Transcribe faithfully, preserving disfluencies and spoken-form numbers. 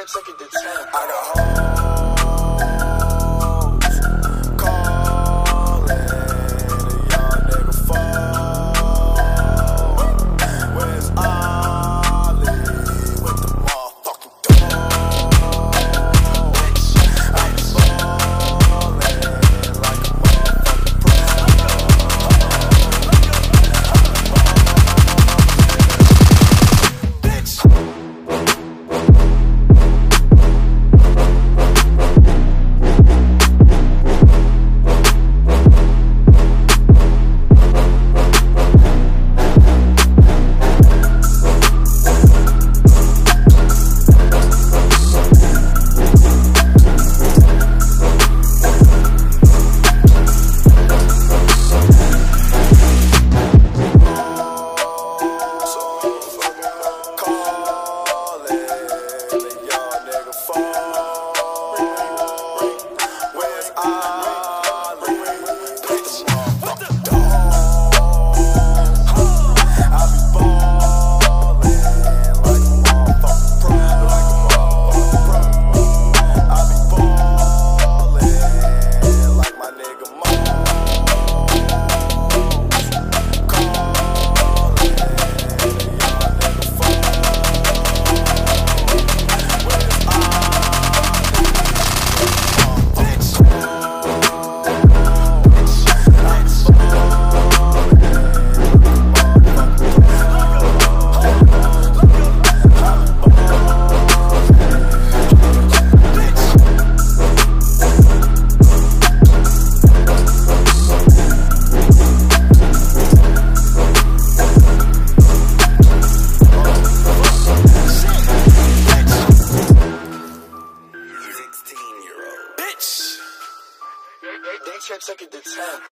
trip took it to ten. I got hoes calling a young nigga phone. Where's Ollie with the motherfucking dough? I be ballin' like a motherfucking pro. Bitch. They trip took it to ten.